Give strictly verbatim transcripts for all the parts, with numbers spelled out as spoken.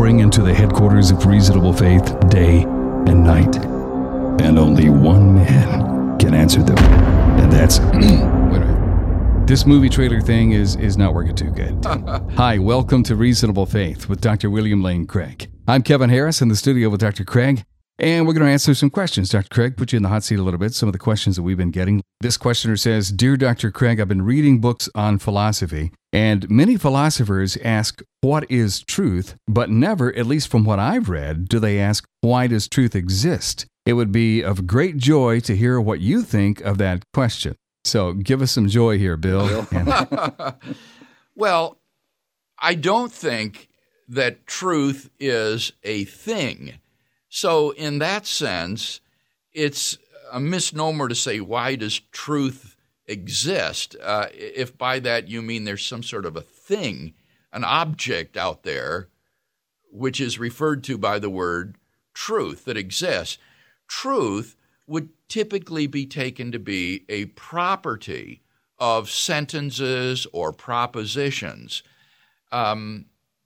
pouring into the headquarters of Reasonable Faith day and night. And only one man can answer them. And that's... Wait a minute. This movie trailer thing is, is not working too good. Hi, welcome to Reasonable Faith with Doctor William Lane Craig. I'm Kevin Harris in the studio with Doctor Craig. And we're going to answer some questions. Doctor Craig, put you in the hot seat a little bit, some of the questions that we've been getting. This questioner says, Dear Doctor Craig, I've been reading books on philosophy, and many philosophers ask, what is truth? But never, at least from what I've read, do they ask, why does truth exist? It would be of great joy to hear what you think of that question. So give us some joy here, Bill. Bill. Well, I don't think that truth is a thing. So in that sense, it's a misnomer to say, why does truth exist? Uh, if by that you mean there's some sort of a thing, an object out there, which is referred to by the word truth that exists. Truth would typically be taken to be a property of sentences or propositions, um,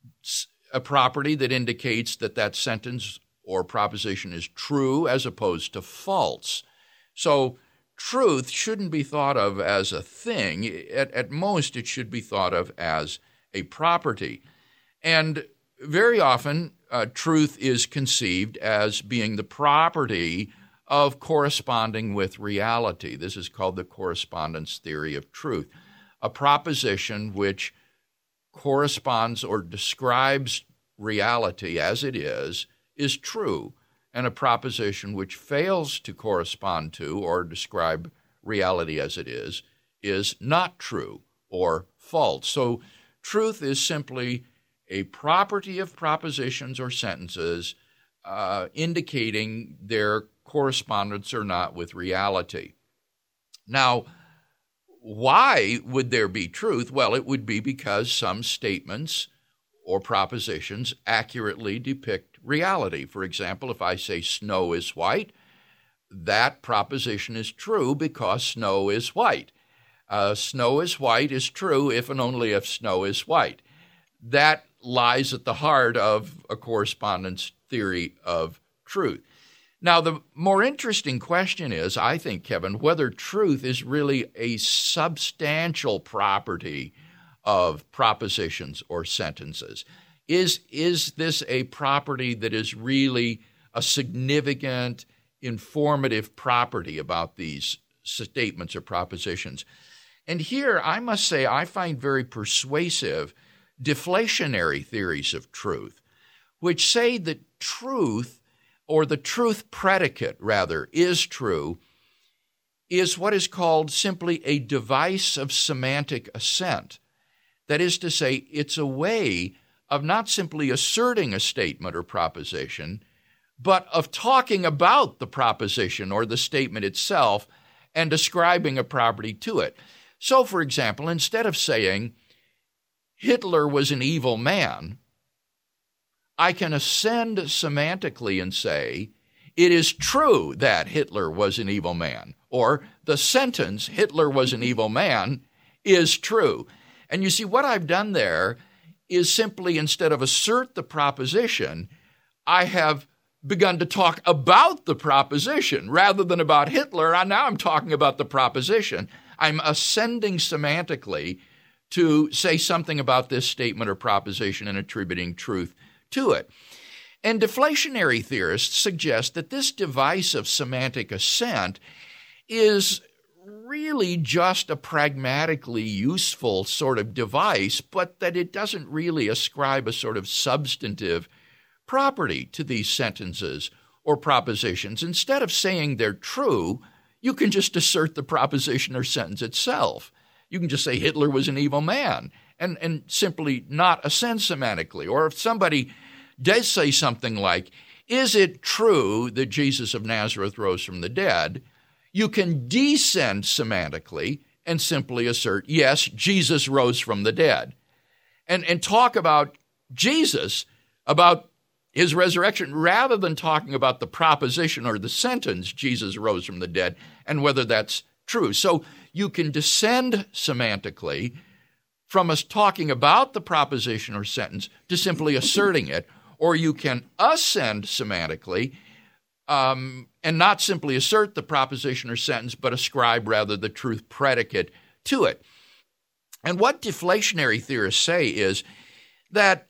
a property that indicates that that sentence or proposition is true as opposed to false. So truth shouldn't be thought of as a thing. At, at most, it should be thought of as a property. And very often, uh, truth is conceived as being the property of corresponding with reality. This is called the correspondence theory of truth, a proposition which corresponds or describes reality as it is, is true, and a proposition which fails to correspond to or describe reality as it is, is not true or false. So truth is simply a property of propositions or sentences uh, indicating their correspondence or not with reality. Now, why would there be truth? Well, it would be because some statements or propositions accurately depict reality. For example, if I say snow is white, that proposition is true because snow is white. Uh, snow is white is true if and only if snow is white. That lies at the heart of a correspondence theory of truth. Now, the more interesting question is, I think, Kevin, whether truth is really a substantial property of propositions or sentences. Is, is this a property that is really a significant, informative property about these statements or propositions? And here, I must say, I find very persuasive deflationary theories of truth, which say that truth, or the truth predicate, rather, is true, is what is called simply a device of semantic assent. That is to say, it's a way of not simply asserting a statement or proposition, but of talking about the proposition or the statement itself and describing a property to it. So, for example, instead of saying, Hitler was an evil man, I can ascend semantically and say, it is true that Hitler was an evil man, or the sentence, Hitler was an evil man, is true. And you see, what I've done there is simply, instead of assert the proposition, I have begun to talk about the proposition rather than about Hitler. Now I'm talking about the proposition. I'm ascending semantically to say something about this statement or proposition and attributing truth to it. And deflationary theorists suggest that this device of semantic assent is really just a pragmatically useful sort of device, but that it doesn't really ascribe a sort of substantive property to these sentences or propositions. Instead of saying they're true, you can just assert the proposition or sentence itself. You can just say Hitler was an evil man and, and simply not ascend semantically. Or if somebody does say something like, is it true that Jesus of Nazareth rose from the dead? You can descend semantically and simply assert, yes, Jesus rose from the dead. And, and talk about Jesus, about his resurrection, rather than talking about the proposition or the sentence, Jesus rose from the dead, and whether that's true. So you can descend semantically from us talking about the proposition or sentence to simply asserting it, or you can ascend semantically um, and not simply assert the proposition or sentence, but ascribe rather the truth predicate to it. And what deflationary theorists say is that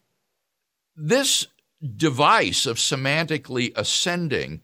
this device of semantically ascending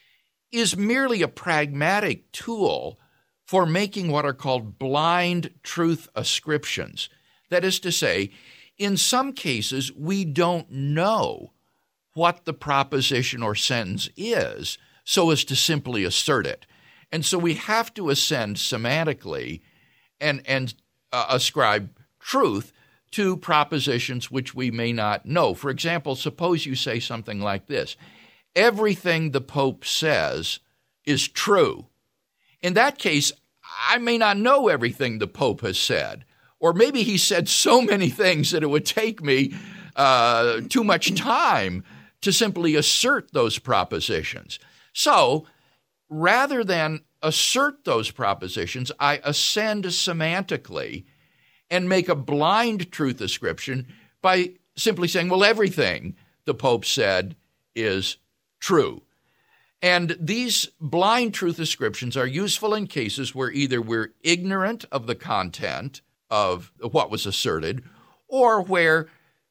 is merely a pragmatic tool for making what are called blind truth ascriptions. That is to say, in some cases, we don't know what the proposition or sentence is so as to simply assert it. And so we have to ascend semantically and, and uh, ascribe truth to propositions which we may not know. For example, suppose you say something like this: everything the Pope says is true. In that case, I may not know everything the Pope has said, or maybe he said so many things that it would take me uh, too much time to simply assert those propositions. So rather than assert those propositions, I ascend semantically and make a blind truth ascription by simply saying, well, everything the Pope said is true. And these blind truth ascriptions are useful in cases where either we're ignorant of the content of what was asserted, or where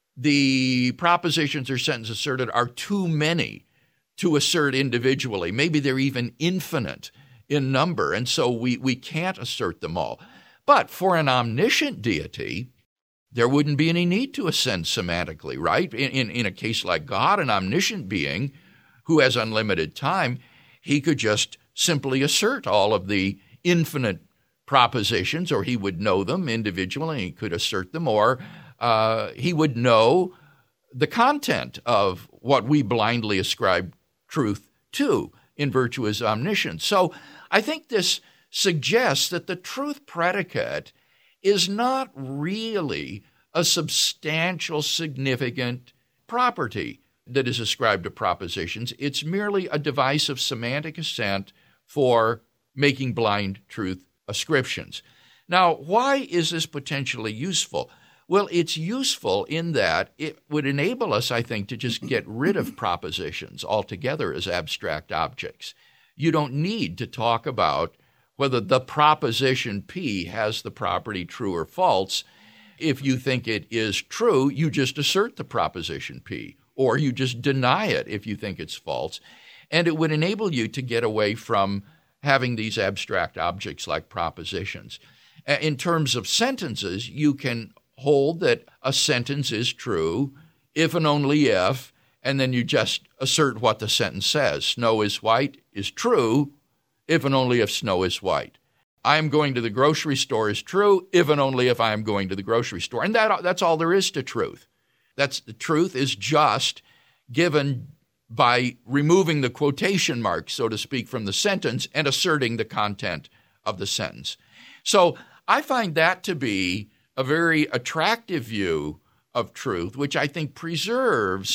the propositions or sentences asserted are too many to assert individually. Maybe they're even infinite in number, and so we, we can't assert them all. But for an omniscient deity, there wouldn't be any need to ascend semantically, right? In, in, in a case like God, an omniscient being who has unlimited time, he could just simply assert all of the infinite propositions, or he would know them individually, he could assert them, or uh, he would know the content of what we blindly ascribe truth to in virtue of his omniscience. So I think this suggests that the truth predicate is not really a substantial, significant property that is ascribed to propositions. It's merely a device of semantic assent for making blind truth ascriptions. Now, why is this potentially useful? Well, it's useful in that it would enable us, I think, to just get rid of propositions altogether as abstract objects. You don't need to talk about whether the proposition P has the property true or false. If you think it is true, you just assert the proposition P, or you just deny it if you think it's false. And it would enable you to get away from having these abstract objects like propositions. In terms of sentences, you can hold that a sentence is true if and only if, and then you just assert what the sentence says. Snow is white is true if and only if snow is white. I am going to the grocery store is true if and only if I am going to the grocery store. And that, that's all there is to truth. That's the truth is just given by removing the quotation marks, so to speak, from the sentence and asserting the content of the sentence. So I find that to be a very attractive view of truth, which I think preserves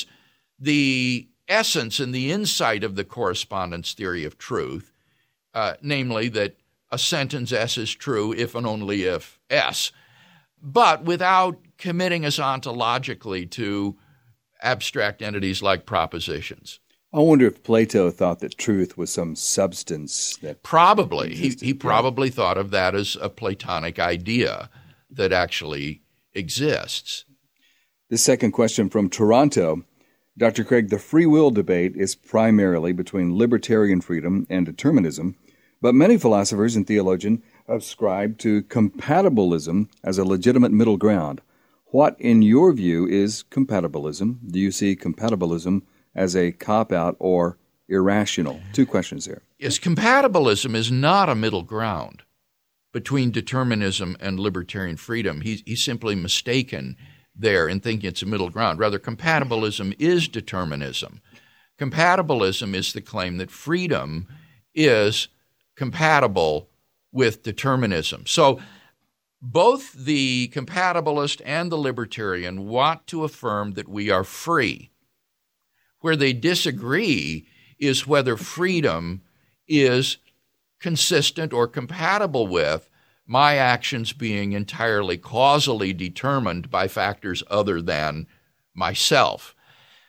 the essence and the insight of the correspondence theory of truth, uh, namely that a sentence S is true if and only if S, but without committing us ontologically to abstract entities like propositions. I wonder if Plato thought that truth was some substance that probably existed. he he probably yeah. thought of that as a Platonic idea that actually exists. The second question from Toronto. Doctor Craig, the free will debate is primarily between libertarian freedom and determinism, but many philosophers and theologians ascribe to compatibilism as a legitimate middle ground. What, in your view, is compatibilism? Do you see compatibilism as a cop-out or irrational? Two questions there. Yes, compatibilism is not a middle ground between determinism and libertarian freedom. He's, he's simply mistaken there in thinking it's a middle ground. Rather, compatibilism is determinism. Compatibilism is the claim that freedom is compatible with determinism. So both the compatibilist and the libertarian want to affirm that we are free. Where they disagree is whether freedom is consistent or compatible with my actions being entirely causally determined by factors other than myself.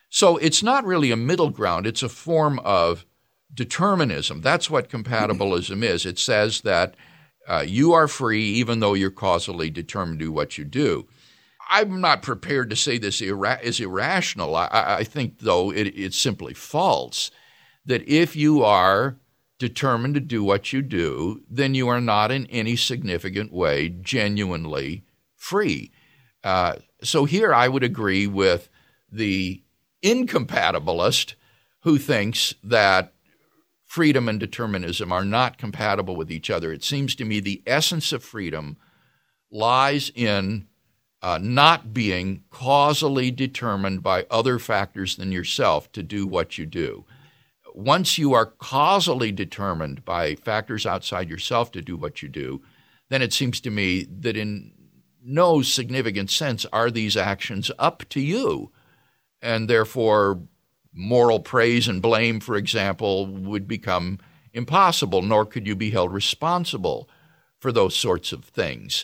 So it's not really a middle ground. It's a form of determinism. That's what compatibilism is. It says that uh, you are free even though you're causally determined to do what you do. I'm not prepared to say this ira- is irrational. I, I think, though, it, it's simply false, that if you are determined to do what you do, then you are not in any significant way genuinely free. Uh, so here I would agree with the incompatibilist who thinks that freedom and determinism are not compatible with each other. It seems to me the essence of freedom lies in uh, not being causally determined by other factors than yourself to do what you do. Once you are causally determined by factors outside yourself to do what you do, then it seems to me that in no significant sense are these actions up to you. And therefore, moral praise and blame, for example, would become impossible, nor could you be held responsible for those sorts of things.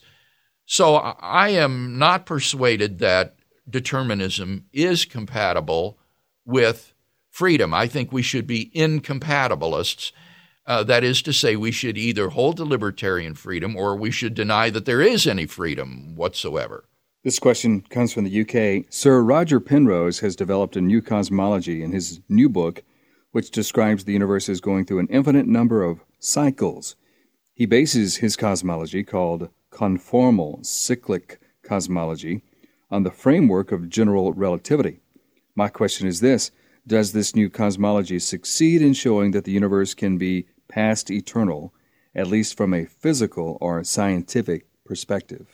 So I am not persuaded that determinism is compatible with freedom. I think we should be incompatibilists. Uh, that is to say, we should either hold to libertarian freedom or we should deny that there is any freedom whatsoever. This question comes from the U K. Sir Roger Penrose has developed a new cosmology in his new book, which describes the universe as going through an infinite number of cycles. He bases his cosmology, called conformal cyclic cosmology, on the framework of general relativity. My question is this: does this new cosmology succeed in showing that the universe can be past eternal, at least from a physical or scientific perspective?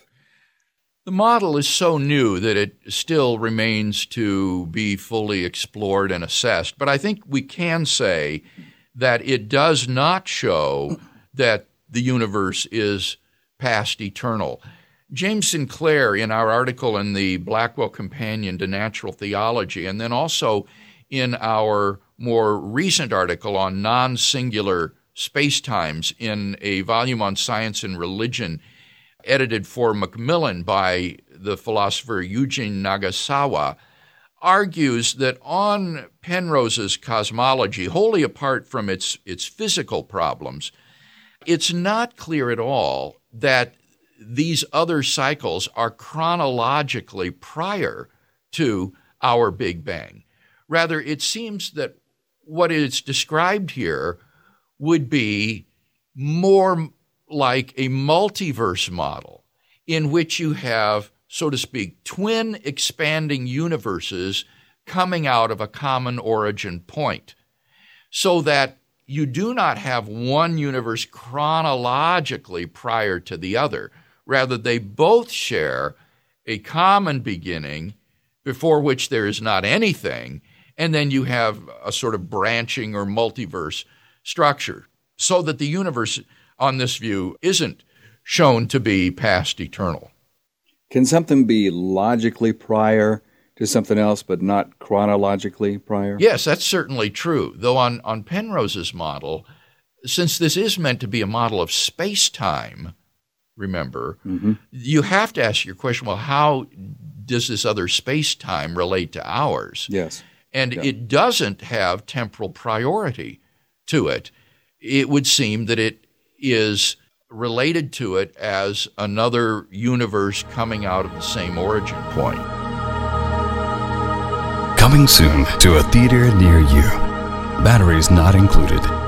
The model is so new that it still remains to be fully explored and assessed. But I think we can say that it does not show that the universe is past eternal. James Sinclair, in our article in the Blackwell Companion to Natural Theology, and then also in our more recent article on non-singular spacetimes in a volume on science and religion edited for Macmillan by the philosopher Eugene Nagasawa, argues that on Penrose's cosmology, wholly apart from its, its physical problems, it's not clear at all that these other cycles are chronologically prior to our Big Bang. Rather, it seems that what is described here would be more like a multiverse model in which you have, so to speak, twin expanding universes coming out of a common origin point, so that you do not have one universe chronologically prior to the other. Rather, they both share a common beginning before which there is not anything, and then you have a sort of branching or multiverse structure, so that the universe, on this view, isn't shown to be past eternal. Can something be logically prior to something else, but not chronologically prior? Yes, that's certainly true. Though on, on Penrose's model, since this is meant to be a model of space-time, remember, mm-hmm. you have to ask your question, well, how does this other space-time relate to ours? Yes. And yeah. it doesn't have temporal priority to it. It would seem that it is related to it as another universe coming out of the same origin point. Coming soon to a theater near you. Batteries not included.